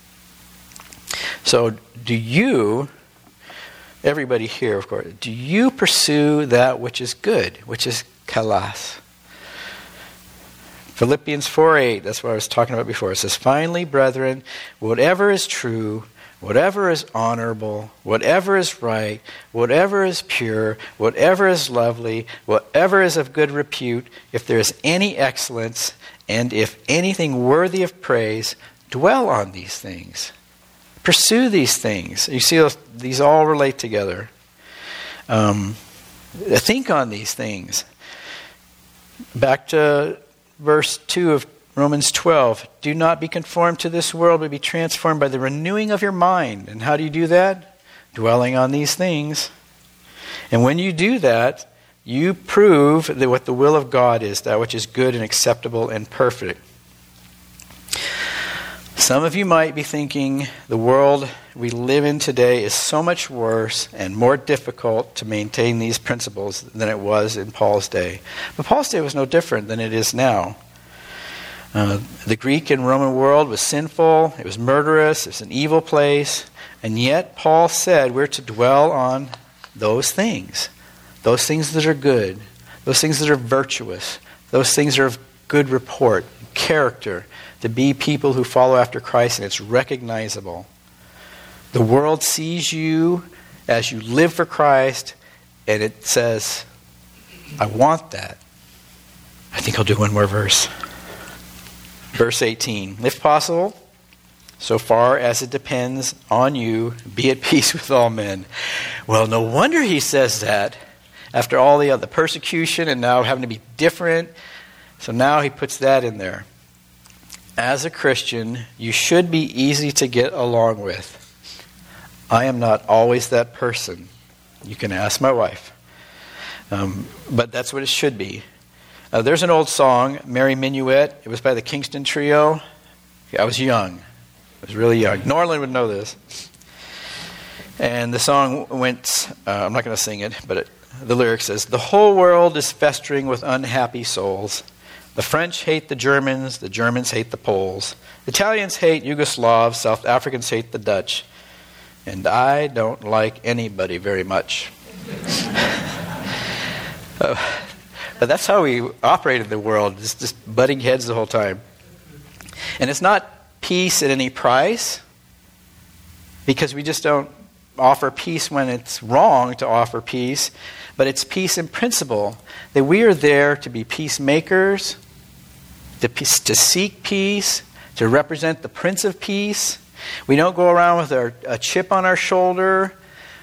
So, do you, everybody here, of course, do you pursue that which is good, which is kalos? Philippians 4:8, that's what I was talking about before. It says, finally, brethren, whatever is true, whatever is honorable, whatever is right, whatever is pure, whatever is lovely, whatever is of good repute, if there is any excellence, and if anything worthy of praise, dwell on these things. Pursue these things. You see, these all relate together. Think on these things. Back to verse 2 of Romans 12. Do not be conformed to this world, but be transformed by the renewing of your mind. And how do you do that? Dwelling on these things. And when you do that, you prove that what the will of God is, that which is good and acceptable and perfect. Some of you might be thinking the world we live in today is so much worse and more difficult to maintain these principles than it was in Paul's day. But Paul's day was no different than it is now. The Greek and Roman world was sinful, it was murderous, it was an evil place, and yet Paul said we're to dwell on those things that are good, those things that are virtuous, those things that are of good report, character, to be people who follow after Christ, and it's recognizable. The world sees you as you live for Christ, and it says, I want that. I think I'll do one more verse. Verse 18. If possible, so far as it depends on you, be at peace with all men. Well, no wonder he says that after all the other persecution and now having to be different. So now he puts that in there. As a Christian, you should be easy to get along with. I am not always that person. You can ask my wife. But that's what it should be. There's an old song, Merry Minuet. It was by the Kingston Trio. I was young. I was really young. Norland would know this. And the song went, I'm not going to sing it, but the lyric says, "The whole world is festering with unhappy souls. The French hate the Germans hate the Poles. Italians hate Yugoslavs, South Africans hate the Dutch. And I don't like anybody very much." But that's how we operate in the world, just butting heads the whole time. And it's not peace at any price, because we just don't offer peace when it's wrong to offer peace, but it's peace in principle, that we are there to be peacemakers, to seek peace, to represent the Prince of Peace. We don't go around with a chip on our shoulder.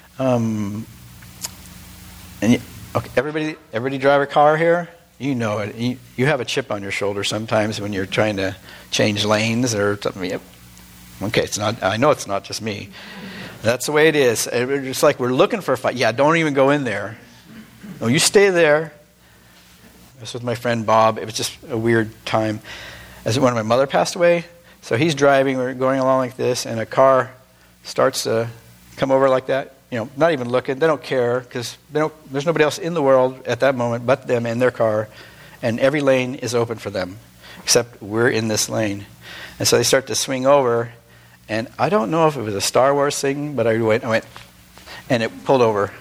Okay, everybody drive a car here? You know it. You have a chip on your shoulder sometimes when you're trying to change lanes or something. Okay, it's not. I know it's not just me. That's the way it is. It's like we're looking for a fight. Yeah, don't even go in there. No, you stay there. I was with my friend Bob. It was just a weird time. As when my mother passed away, so he's driving. We're going along like this, and a car starts to come over like that. Not even looking. They don't care because there's nobody else in the world at that moment but them in their car, and every lane is open for them, except we're in this lane. And so they start to swing over, and I don't know if it was a Star Wars thing, but I went, and it pulled over.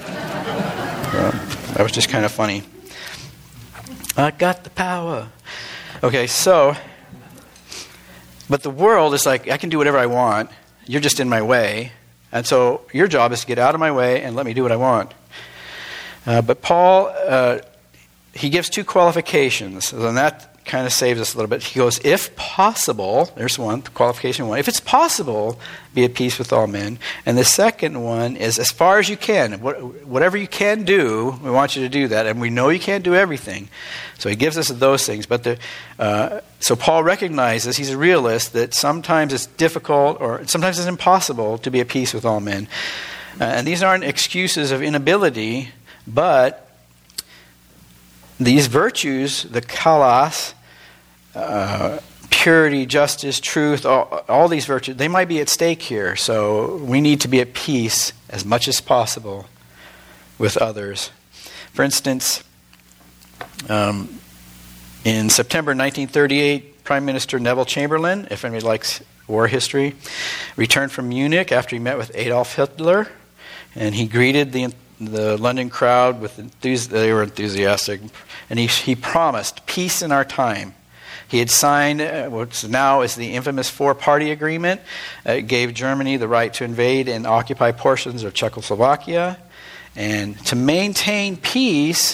That was just kind of funny. I got the power. Okay, but the world is like, I can do whatever I want. You're just in my way. And so your job is to get out of my way and let me do what I want. But Paul, he gives two qualifications, and that kind of saves us a little bit. He goes, if possible, there's one, qualification one. If it's possible, be at peace with all men. And the second one is, as far as you can, whatever you can do, we want you to do that. And we know you can't do everything. So he gives us those things. But so Paul recognizes, he's a realist, that sometimes it's difficult or sometimes it's impossible to be at peace with all men. And these aren't excuses of inability, but these virtues, the kalos, purity, justice, truth, all these virtues, they might be at stake here. So we need to be at peace as much as possible with others. For instance, in September 1938, Prime Minister Neville Chamberlain, if anybody likes war history, returned from Munich after he met with Adolf Hitler, and he greeted the London crowd with they were enthusiastic, and he promised peace in our time. He had signed what now is the infamous four-party agreement. It gave Germany the right to invade and occupy portions of Czechoslovakia. And to maintain peace,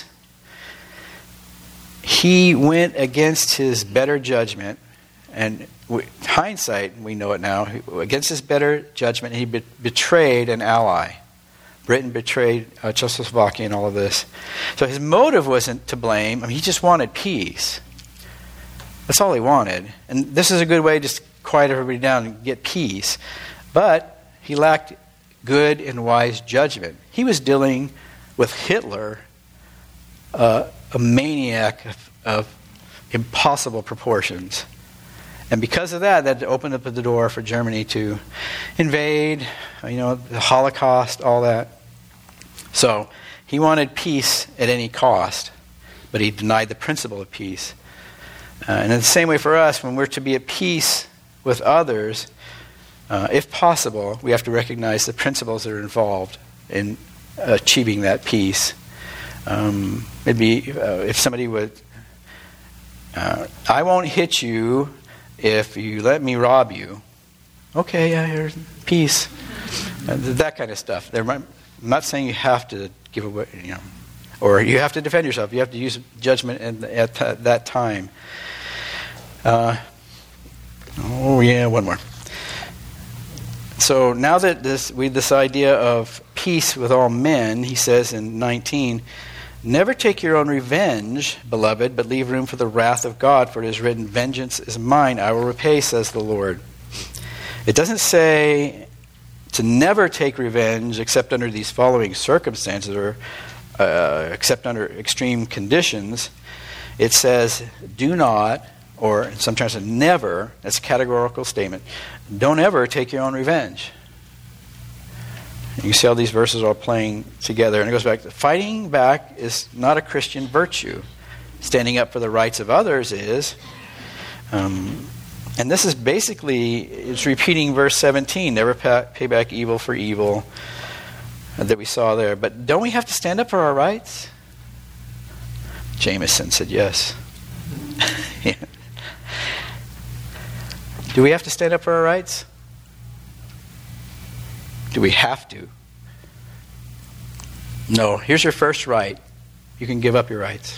he went against his better judgment. And hindsight, we know it now, against his better judgment, he betrayed an ally. Britain betrayed Czechoslovakia in all of this. So his motive wasn't to blame. He just wanted peace. That's all he wanted. And this is a good way to just quiet everybody down and get peace. But he lacked good and wise judgment. He was dealing with Hitler, a maniac of impossible proportions. And because of that opened up the door for Germany to invade, the Holocaust, all that. So he wanted peace at any cost, but he denied the principle of peace. And in the same way for us, when we're to be at peace with others, if possible, we have to recognize the principles that are involved in achieving that peace. Maybe if somebody would, I won't hit you if you let me rob you. Okay, yeah, here's peace. That kind of stuff. I'm not saying you have to give away, or you have to defend yourself. You have to use judgment at that time. One more. So now that this idea of peace with all men, he says in 19, never take your own revenge, beloved, but leave room for the wrath of God, for it is written, vengeance is mine, I will repay, says the Lord. It doesn't say to never take revenge except under these following circumstances or except under extreme conditions. It says, do not or sometimes never, that's a categorical statement, don't ever take your own revenge. You see how these verses are all playing together. And it goes back to fighting back is not a Christian virtue. Standing up for the rights of others is. And this is basically, it's repeating verse 17, never pay back evil for evil, that we saw there. But don't we have to stand up for our rights? Jameson said yes. Yeah. Do we have to stand up for our rights? Do we have to? No. Here's your first right. You can give up your rights.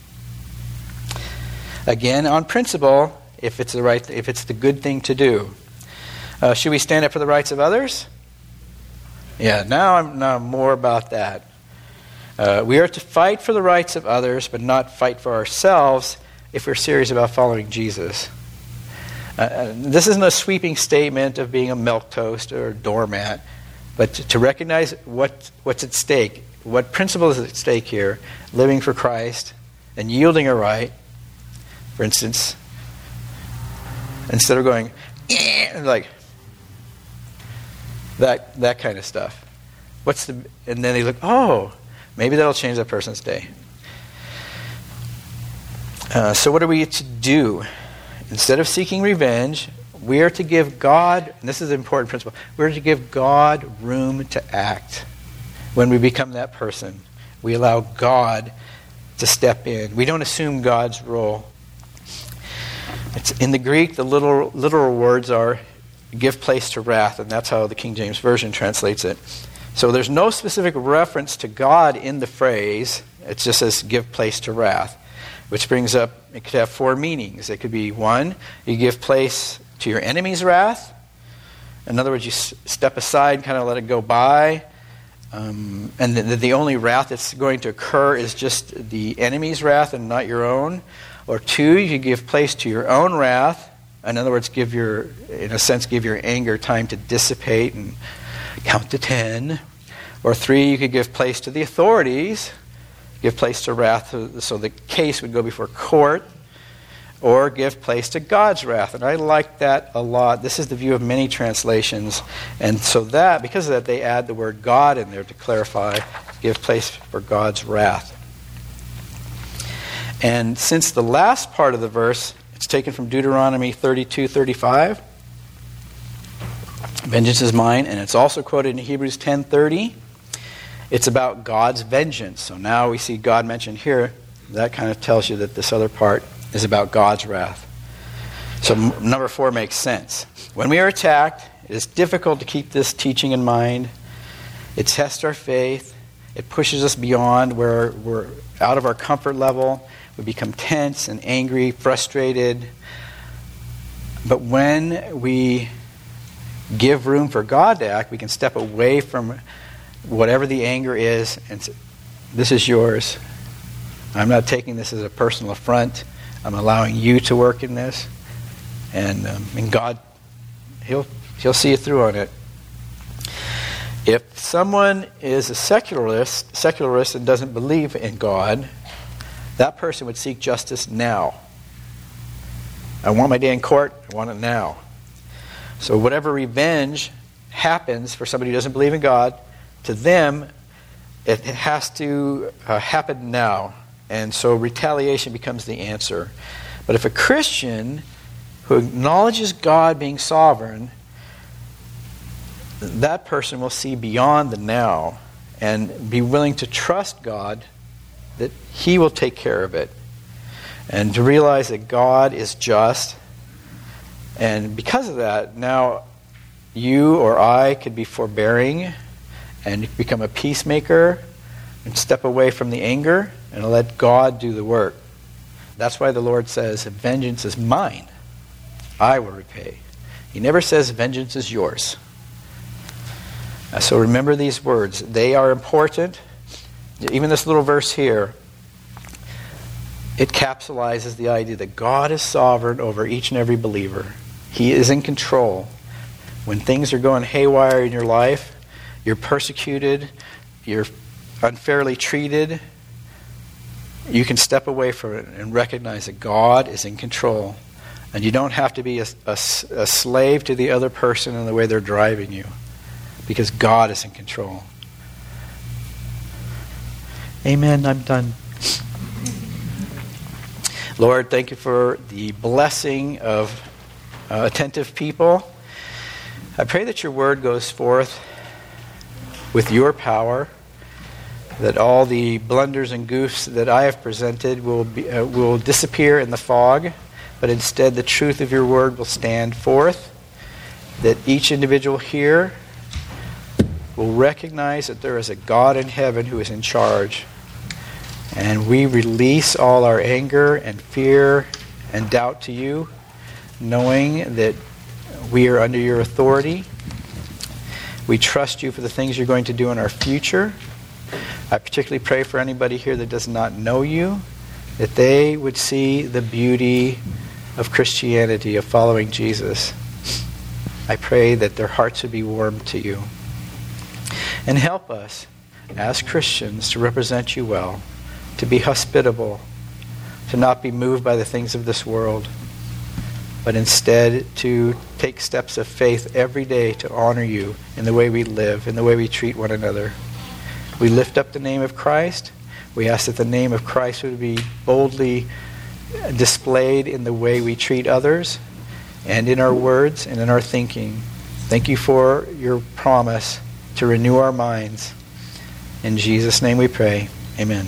Again, on principle, if it's the good thing to do. Should we stand up for the rights of others? Yeah, now more about that. We are to fight for the rights of others, but not fight for ourselves if we're serious about following Jesus. This isn't a sweeping statement of being a milquetoast or a doormat, but to recognize what's at stake, what principle is at stake here, living for Christ and yielding a right. For instance, instead of going, like that kind of stuff. And then they look, oh, maybe that'll change that person's day. So what are we to do? Instead of seeking revenge, we are to give God, and this is an important principle, we're to give God room to act. When we become that person, we allow God to step in. We don't assume God's role. It's in the Greek, the literal words are give place to wrath, and that's how the King James Version translates it. So there's no specific reference to God in the phrase. It just says give place to wrath, which brings up, it could have four meanings. It could be, one, you give place to your enemy's wrath. In other words, you step aside, kind of let it go by. And the only wrath that's going to occur is just the enemy's wrath and not your own. Or two, you give place to your own wrath. In other words, give your anger time to dissipate and count to 10. Or three, you could give place to the authorities. Give place to wrath so the case would go before court. Or give place to God's wrath. And I like that a lot. This is the view of many translations. And so because of that, they add the word God in there to clarify, give place for God's wrath. And since the last part of the verse, it's taken from Deuteronomy 32:35. Vengeance is mine, and it's also quoted in Hebrews 10:30. It's about God's vengeance. So now we see God mentioned here. That kind of tells you that this other part is about God's wrath. So number 4 makes sense. When we are attacked, it is difficult to keep this teaching in mind. It tests our faith. It pushes us beyond where we're out of our comfort level. We become tense and angry, frustrated. But when we give room for God to act, we can step away from whatever the anger is and say, this is yours. I'm not taking this as a personal affront. I'm allowing you to work in this. And God, He'll see you through on it. If someone is a secularist and doesn't believe in God, that person would seek justice now. I want my day in court. I want it now. So whatever revenge happens for somebody who doesn't believe in God, to them, it has to happen now. And so retaliation becomes the answer. But if a Christian who acknowledges God being sovereign, that person will see beyond the now and be willing to trust God that He will take care of it. And to realize that God is just. And because of that, now you or I could be forbearing and become a peacemaker and step away from the anger and let God do the work. That's why the Lord says, vengeance is mine. I will repay. He never says vengeance is yours. So remember these words. They are important. Even this little verse here, it capsulizes the idea that God is sovereign over each and every believer. He is in control. When things are going haywire in your life, you're persecuted, you're unfairly treated, you can step away from it and recognize that God is in control. And you don't have to be a slave to the other person in the way they're driving you, because God is in control. Amen. I'm done. Lord, thank you for the blessing of attentive people. I pray that your word goes forth with your power, that all the blunders and goofs that I have presented will disappear in the fog, but instead the truth of your word will stand forth, that each individual here will recognize that there is a God in heaven who is in charge. And we release all our anger and fear and doubt to you, knowing that we are under your authority. We trust you for the things you're going to do in our future. I particularly pray for anybody here that does not know you, that they would see the beauty of Christianity, of following Jesus. I pray that their hearts would be warmed to you. And help us, as Christians, to represent you well, to be hospitable, to not be moved by the things of this world, but instead to take steps of faith every day to honor you in the way we live, in the way we treat one another. We lift up the name of Christ. We ask that the name of Christ would be boldly displayed in the way we treat others and in our words and in our thinking. Thank you for your promise to renew our minds. In Jesus' name we pray. Amen.